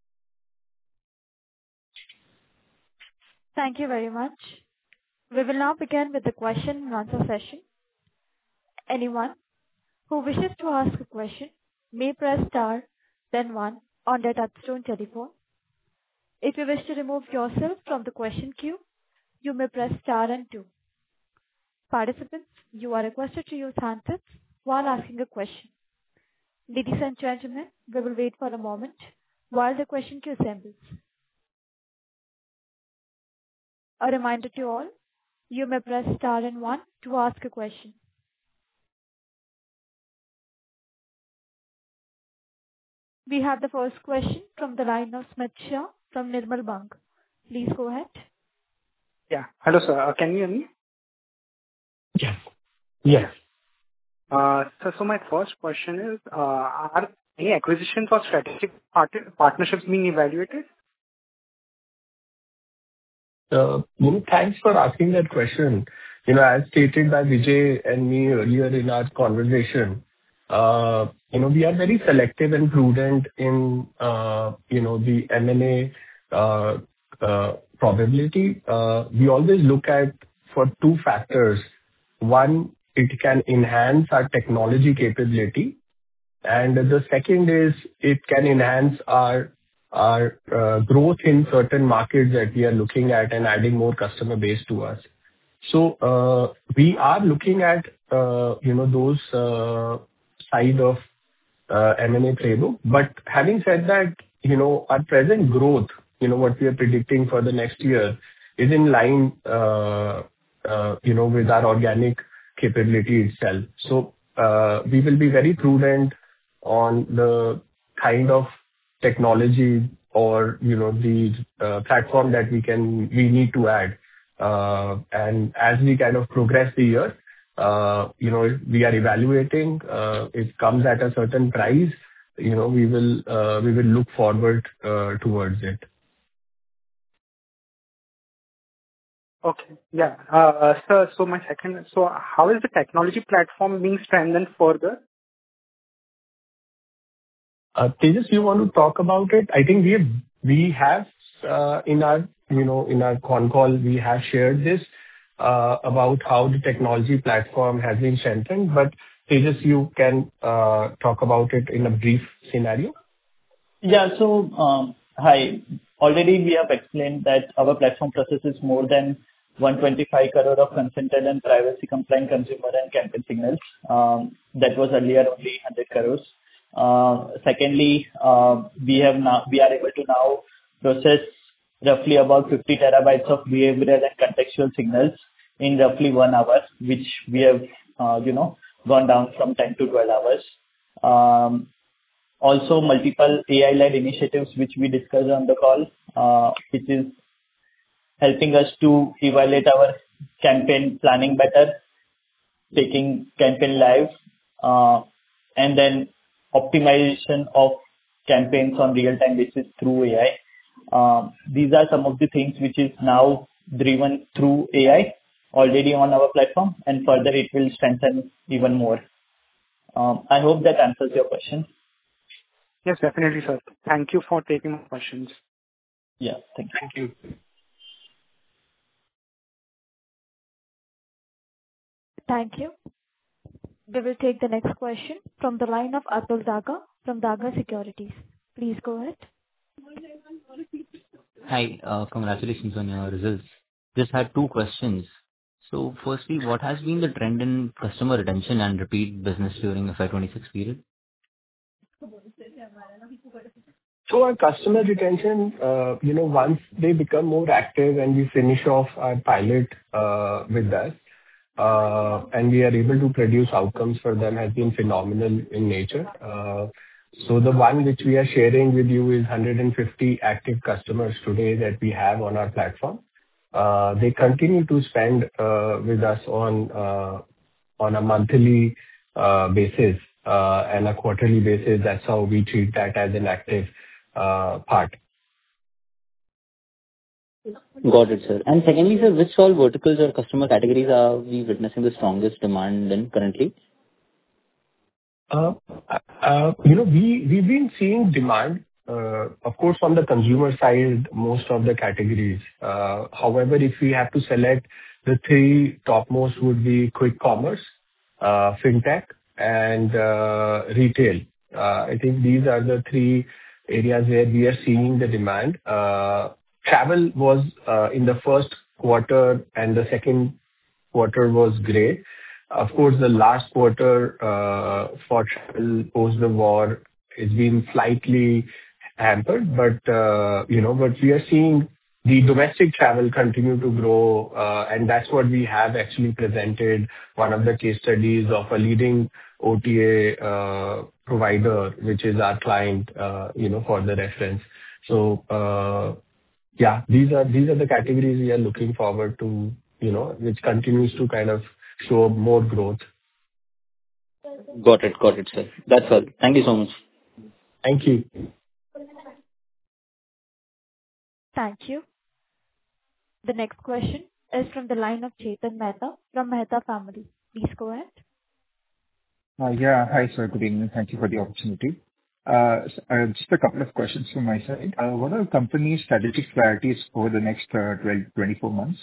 Thank you very much. We will now begin with the question and answer session. Anyone who wishes to ask a question may press star, then one on their touchtone telephone. If you wish to remove yourself from the question queue, you may press star and two. Participants, you are requested to use handsets while asking a question. Ladies and gentlemen, we will wait for a moment while the question queue assembles. A reminder to all, you may press star and one to ask a question. We have the first question from the line of Smit Shah from Nirmal Bang. Please go ahead. Yeah. Hello, sir. Can you hear me? Yes. Yes. So my first question is, are any acquisitions or strategic partnerships being evaluated? Thanks for asking that question. As stated by Vijay and me earlier in our conversation, we are very selective and prudent in, the M&A probability. We always look at for two factors. One, it can enhance our technology capability, and the second is it can enhance our growth in certain markets that we are looking at and adding more customer base to us. So we are looking at those side of M&A playbook. But having said that, our present growth, what we are predicting for the next year is in line with our organic capability itself. So we will be very prudent on the kind of technology or the platform that we need to add. And as we kind of progress the year, we are evaluating. It comes at a certain price. We will look forward towards it. Okay. Yeah. So my second, how is the technology platform being strengthened further? Tejas, you want to talk about it? I think we have in our con call, we have shared this about how the technology platform has been strengthened. But Tejas, you can talk about it in a brief scenario. Yeah. So, hi. Already we have explained that our platform processes more than 125 crore of consented and privacy compliant consumer and campaign signals. That was earlier only 100 crores. Secondly, we are able to now process roughly about 50 terabytes of behavioral and contextual signals in roughly 1 hour, which we have, gone down from 10 to 12 hours. Also multiple AI-led initiatives, which we discussed on the call, which is helping us to evaluate our campaign planning better, taking campaign live, and then optimization of campaigns on real-time basis through AI. These are some of the things which is now driven through AI already on our platform, and further it will strengthen even more. I hope that answers your question. Yes, definitely, sir. Thank you for taking my questions. Yeah. Thank you. Thank you. Thank you. We will take the next question from the line of Atul Daga from Daga Securities. Please go ahead. Hi. Congratulations on your results. Just had two questions. So firstly, what has been the trend in customer retention and repeat business during the FY26 period? So our customer retention, once they become more active and we finish off our pilot with us, and we are able to produce outcomes for them, has been phenomenal in nature. So the one which we are sharing with you is 150 active customers today that we have on our platform. They continue to spend with us on a monthly basis. and a quarterly basis. That's how we treat that as an active part. Got it, sir. And secondly, sir, which all verticals or customer categories are we witnessing the strongest demand in currently? We've been seeing demand, of course, on the consumer side, most of the categories. However, if we have to select, the three topmost would be quick commerce, fintech, and retail. I think these are the three areas where we are seeing the demand. Travel was in the first quarter, and the second quarter was great. Of course, the last quarter for travel post the war has been slightly hampered, but we are seeing the domestic travel continue to grow, and that's what we have actually presented, one of the case studies of a leading OTA provider, which is our client, for the reference. So, these are the categories we are looking forward to, which continues to kind of show more growth. Got it, sir. That's all. Thank you so much. Thank you. Thank you. The next question is from the line of Chetan Mehta from Mehta Family. Please go ahead. Hi, sir. Good evening. Thank you for the opportunity. Just a couple of questions from my side. What are the company's strategic priorities over the next 12-24 months?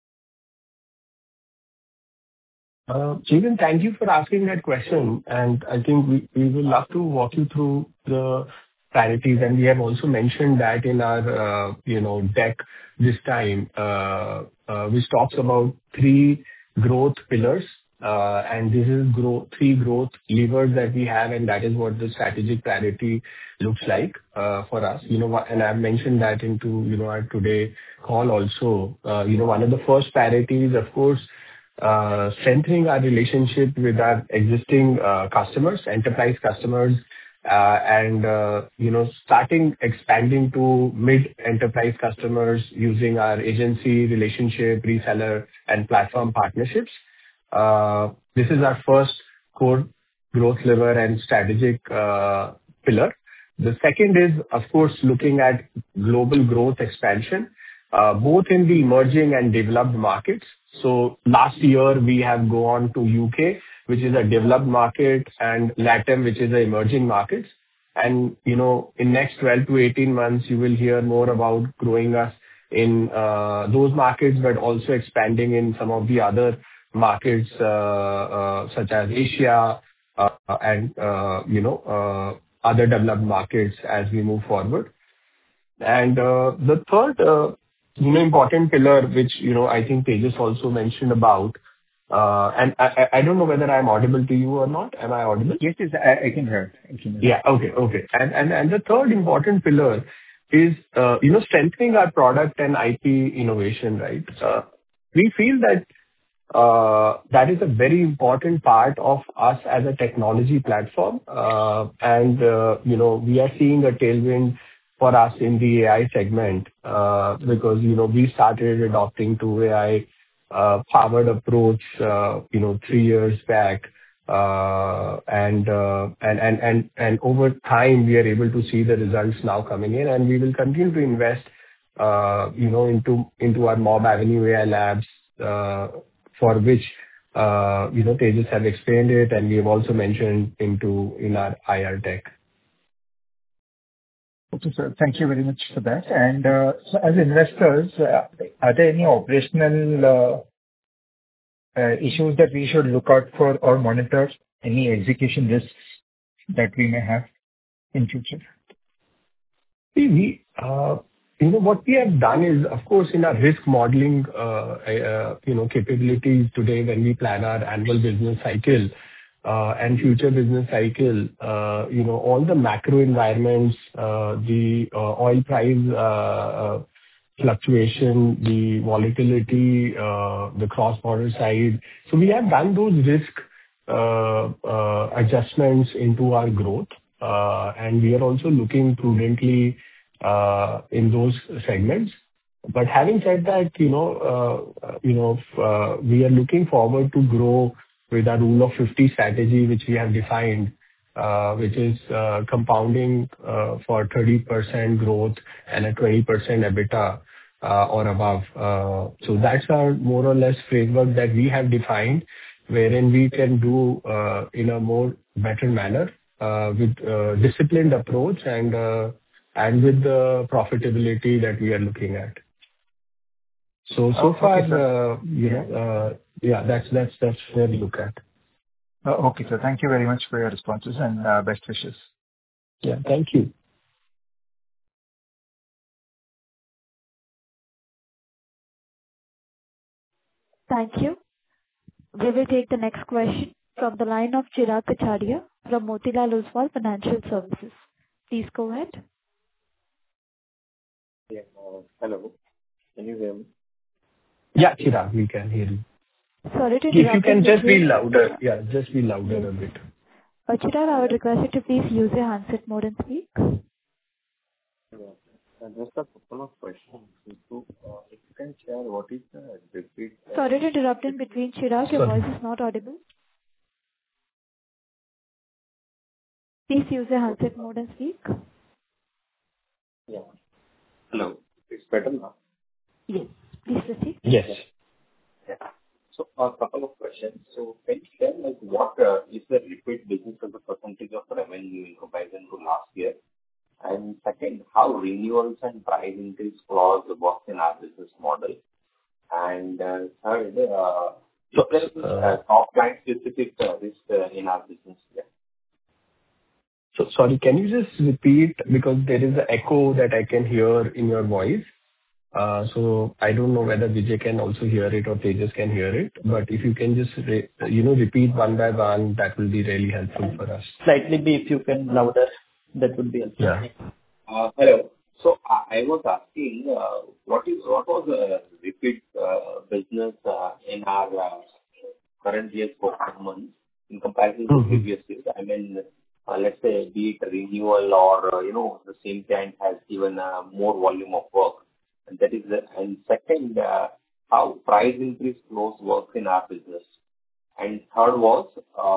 Chetan, thank you for asking that question. And I think we will love to walk you through the priorities. And we have also mentioned that in our deck this time, which talks about three growth pillars. And this is three growth levers that we have, and that is what the strategic priority looks like for us. And I've mentioned that into our today call also. One of the first priorities, of course, strengthening our relationship with our existing customers, enterprise customers, and starting expanding to mid-enterprise customers using our agency relationship, reseller, and platform partnerships. This is our first core growth lever and strategic pillar. The second is, of course, looking at global growth expansion, both in the emerging and developed markets. So last year, we have gone to UK, which is a developed market, and LATAM, which is an emerging markets. And in next 12 to 18 months, you will hear more about growing us in those markets, but also expanding in some of the other markets, such as Asia and other developed markets as we move forward. And the third important pillar, which I think Tejas also mentioned about, and I don't know whether I'm audible to you or not. Am I audible? Yes, I can hear. Yeah. Okay. And the third important pillar is strengthening our product and IP innovation, right? We feel that that is a very important part of us as a technology platform. And we are seeing a tailwind for us in the AI segment, because we started adopting to AI powered approach 3 years back. And over time, we are able to see the results now coming in, and we will continue to invest into our MobAvenue AI Labs, for which Tejas have explained it, and we have also mentioned in our IR deck. Okay, sir. Thank you very much for that. And so as investors, are there any operational issues that we should look out for or monitor? Any execution risks that we may have in future? What we have done is, of course, in our risk modeling capabilities today, when we plan our annual business cycle and future business cycle, all the macro environments, the oil price fluctuation, the volatility, the cross-border side. So we have done those risk adjustments into our growth, and we are also looking prudently in those segments. But having said that, we are looking forward to grow with our Rule of 50 strategy, which we have defined, which is compounding for 30% growth and a 20% EBITDA or above. So that's our more or less framework that we have defined, wherein we can do in a more better manner with disciplined approach and with the profitability that we are looking at. So far, Okay, sir. yeah, that's where we look at. Okay, sir. Thank you very much for your responses and best wishes. Yeah, thank you. Thank you. We will take the next question from the line of Chirag Kachhadiya from Motilal Oswal Financial Services. Please go ahead. Yeah. Hello. Can you hear me? Yeah, Chirag, we can hear you. Sorry to If interrupt. you can just be louder. Yeah, just be louder a bit. Chirag, I would request you to please use your handset mode and speak. Yeah. Just a couple of questions. So, if you can share what is the repeat. Sorry to interrupt in between, Chirag. Your Sorry. voice is not audible. Please use your handset mode and speak. Yeah. Hello. It's better now? Yes. Please proceed. Yes. Yeah. So, a couple of questions. So, can you share what is the repeat business as a percentage of revenue in comparison to last year? And second, how renewals and price increase clause work in our business model? And third, is there top line specific risk in our business? Yeah. So sorry, can you just repeat, because there is an echo that I can hear in your voice. So I don't know whether Vijay can also hear it or Tejas can hear it. But if you can just repeat one by one, that will be really helpful for us. Slightly be if you can louder, that would be helpful. Yeah. Hello. So I was asking, what was the repeat business in our current year's performance in comparison to previous years? I mean, let's say, be it renewal or, the same client has given more volume of work. And that is and second, how price increase clause works in our business. And third was,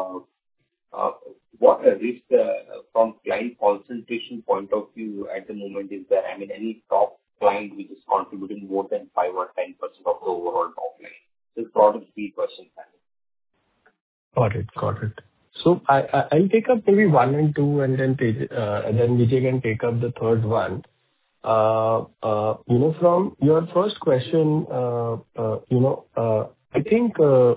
what a risk from client concentration point of view at the moment is there? I mean, any top client which is contributing more than 5 or 10% of the overall top line. This is sort of 3 questions. Got it. So I'll take up maybe 1 and 2, and then Vijay can take up the third one. From your first question, I think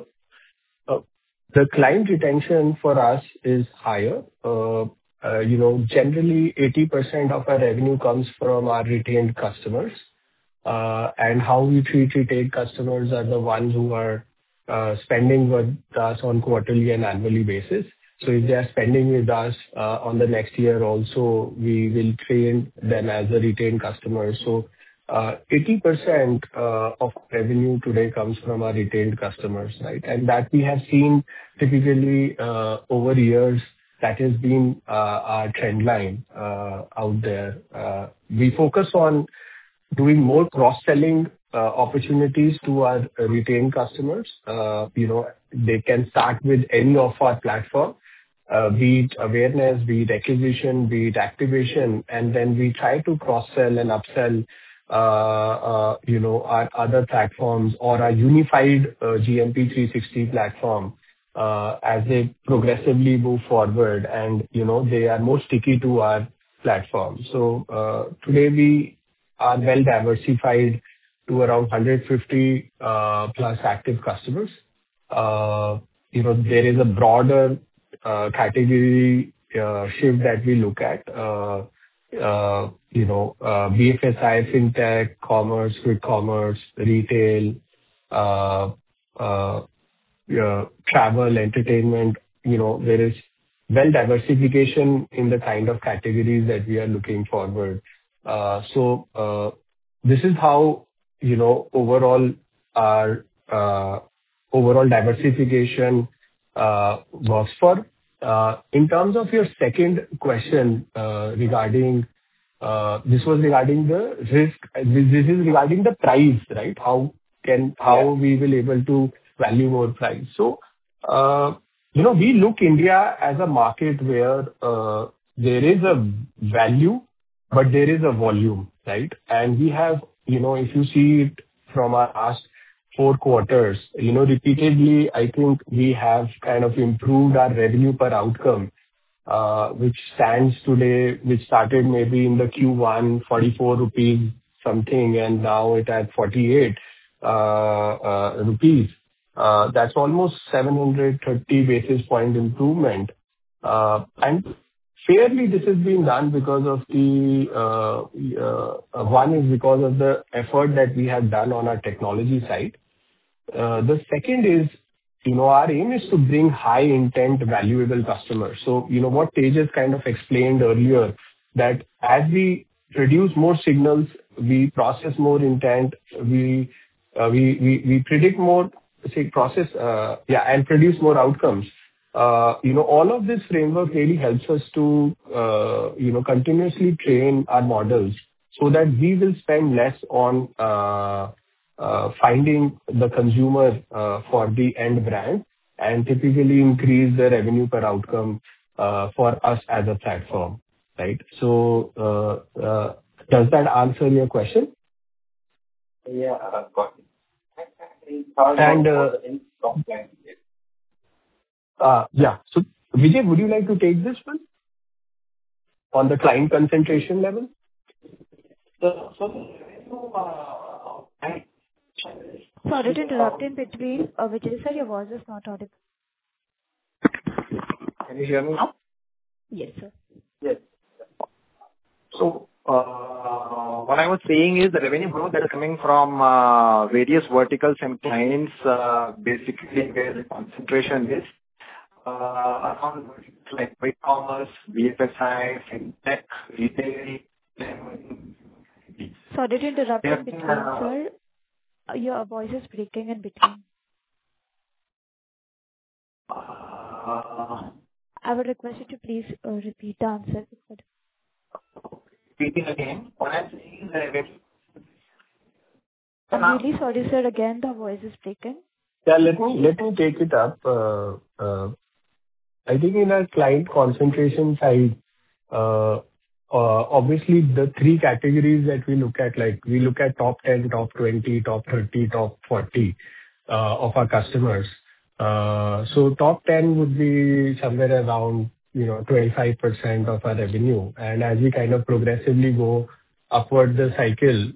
the client retention for us is higher. Generally 80% of our revenue comes from our retained customers. And how we treat retained customers are the ones who are spending with us on quarterly and annually basis. So if they are spending with us on the next year also, we will train them as a retained customer. So 80% of revenue today comes from our retained customers, right? And that we have seen typically over years, that has been our trend line out there. We focus on doing more cross-selling opportunities to our retained customers. They can start with any of our platform, be it awareness, be it acquisition, be it activation, and then we try to cross-sell and upsell our other platforms or our unified GMP 360 platform as they progressively move forward, and they are more sticky to our platform. So today we are well diversified to around 150 plus active customers. There is a broader category shift that we look at. BFSI, fintech, commerce, quick commerce, retail, travel, entertainment. There is well diversification in the kind of categories that we are looking forward. So this is how overall our overall diversification works for. In terms of your second question regarding this was regarding the risk. This is regarding the price, right? How we will able to value more price. So We look India as a market where there is a value, but there is a volume, right? And we have, if you see it from our last 4 quarters, repeatedly, I think we have kind of improved our revenue per outcome, which stands today, which started maybe in the Q1, 44 rupees something, and now it at 48 rupees. That's almost 730 basis point improvement. And fairly, this has been done because of one is because of the effort that we have done on our technology side. The second is, our aim is to bring high intent, valuable customers. So, what Tejas kind of explained earlier, that as we produce more signals, we process more intent, we predict more, and produce more outcomes. All of this framework really helps us to, continuously train our models so that we will spend less on finding the consumer for the end brand and typically increase the revenue per outcome for us as a platform, right? So, does that answer your question? Yeah, got it. And, in top line. yeah. So, Vijay, would you like to take this one on the client concentration level? Sorry to interrupt in between. Vijay sir, your voice is not audible. Can you hear me now? Yes, sir. Yes. So, what I was saying is the revenue growth that is coming from various verticals and clients, basically where the concentration is around like quick commerce, BFSI, fintech, retail. Sorry to interrupt in between, sir. Your voice is breaking in between. I would request you to please repeat the answer. Repeating again, what I'm saying is the revenue. I'm really sorry, sir. Again, the voice is breaking. Yeah, let me take it up. I think in our client concentration side, obviously the 3 categories that we look at, like we look at top 10, top 20, top 30, top 40 of our customers. So top 10 would be somewhere around 25% of our revenue. And as we kind of progressively go upward the cycle,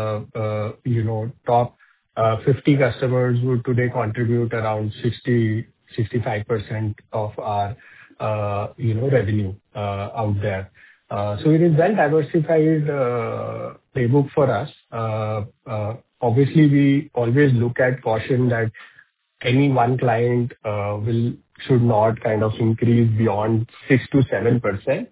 top 50 customers would today contribute around 65% of our revenue out there. So it is well diversified playbook for us. Obviously, we always look at caution that any one client should not kind of increase beyond 6-7%,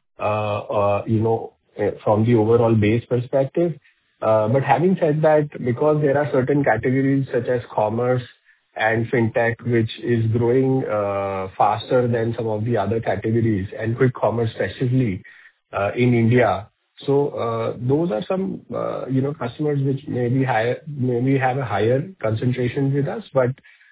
from the overall base perspective. But having said that, because there are certain categories such as commerce and fintech, which is growing faster than some of the other categories, and quick commerce especially in India. So those are some customers which maybe have a higher concentration with us, but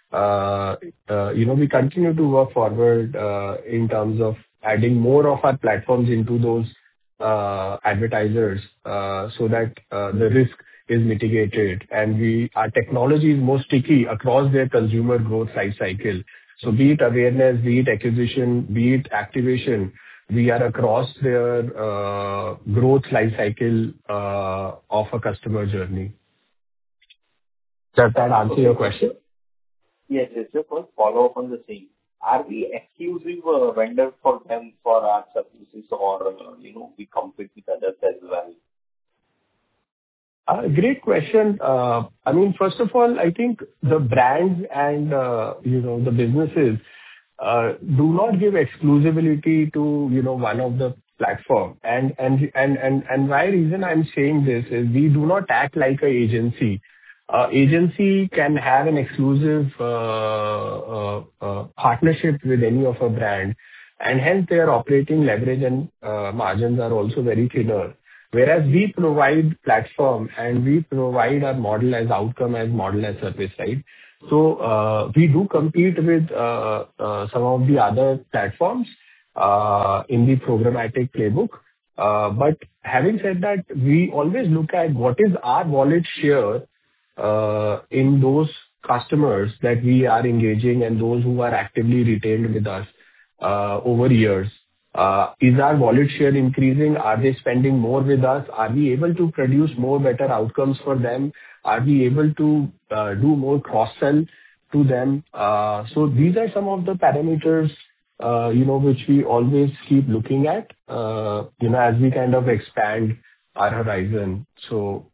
we continue to work forward in terms of adding more of our platforms into those advertisers so that the risk is mitigated and our technology is more sticky across their consumer growth life cycle. So be it awareness, be it acquisition, be it activation, we are across their growth life cycle of a customer journey. Does that answer your question? Yes. Just one follow-up on the same. Are we exclusive vendor for them for our services, or we compete with others as well? Great question. I mean, first of all, I think the brands and the businesses do not give exclusivity to one of the platform. And why reason I'm saying this is we do not act like an agency. Agency can have an exclusive partnership with any of a brand, and hence their operating leverage and margins are also very thinner. Whereas we provide platform and we provide our model as outcome, as model as service, right? So we do compete with some of the other platforms in the programmatic playbook. But having said that, we always look at what is our wallet share in those customers that we are engaging and those who are actively retained with us over years. Is our wallet share increasing? Are they spending more with us? Are we able to produce more better outcomes for them? Are we able to do more cross-sell to them? So these are some of the parameters which we always keep looking at as we kind of expand our horizon. So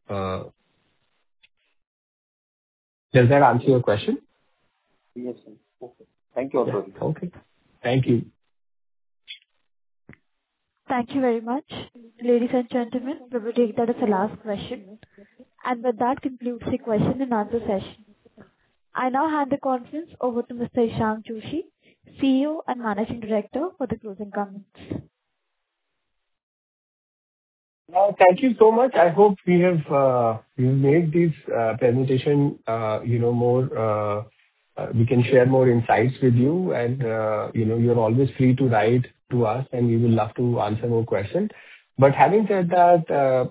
does that answer your question? Yes, sir. Okay. Thank you, Atul. Okay. Thank you. Thank you very much. Ladies and gentlemen, we will take that as the last question. And with that concludes the question and answer session. I now hand the conference over to Mr. Ishank Joshi, CEO and Managing Director, for the closing comments. Thank you so much. I hope we have made this presentation more. We can share more insights with you, and you're always free to write to us, and we will love to answer more questions. But having said that,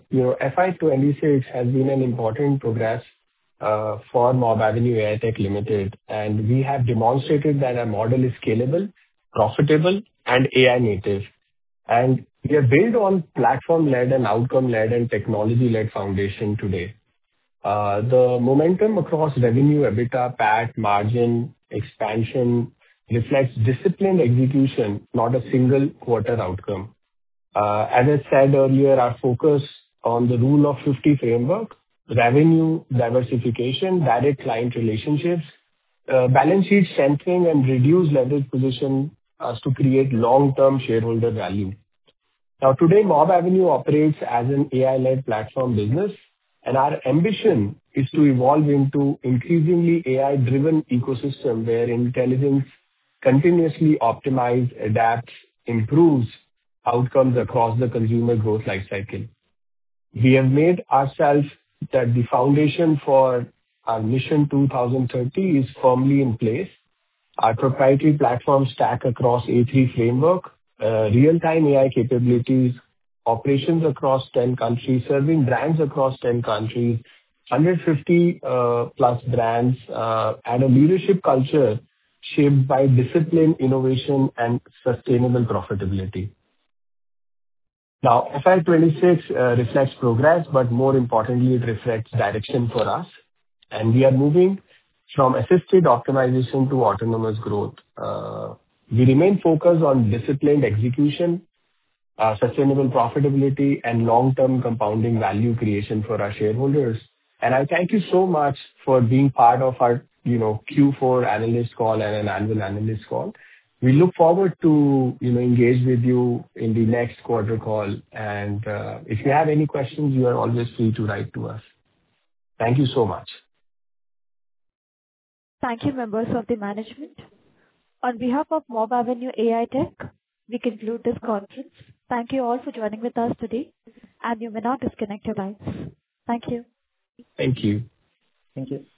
FY26 has been an important progress for MobAvenue AI Tech Limited, and we have demonstrated that our model is scalable, profitable, and AI native. And we are built on platform-led and outcome-led and technology-led foundation today. The momentum across revenue, EBITDA, PAT, margin, expansion reflects disciplined execution, not a single quarter outcome. As I said earlier, our focus on the Rule of 50 framework, revenue diversification, direct client relationships, balance sheet strengthening, and reduced leverage position us to create long-term shareholder value. Now, today, MobAvenue operates as an AI-led platform business, and our ambition is to evolve into increasingly AI-driven ecosystem where intelligence continuously optimizes, adapts, improves outcomes across the consumer growth lifecycle. We have made ourselves that the foundation for our Mission 2030 is firmly in place. Our proprietary platform stack across A3 framework, real-time AI capabilities, operations across 10 countries, serving brands across 10 countries, 150 plus brands, and a leadership culture shaped by discipline, innovation, and sustainable profitability. Now, FY26 reflects progress, but more importantly, it reflects direction for us. And we are moving from assisted optimization to autonomous growth. We remain focused on disciplined execution, sustainable profitability, and long-term compounding value creation for our shareholders. And I thank you so much for being part of our Q4 analyst call and an annual analyst call. We look forward to engage with you in the next quarter call. And if you have any questions, you are always free to write to us. Thank you so much. Thank you, members of the management. On behalf of MobAvenue AI Tech, we conclude this conference. Thank you all for joining with us today, and you may now disconnect your lines. Thank you. Thank you. Thank you.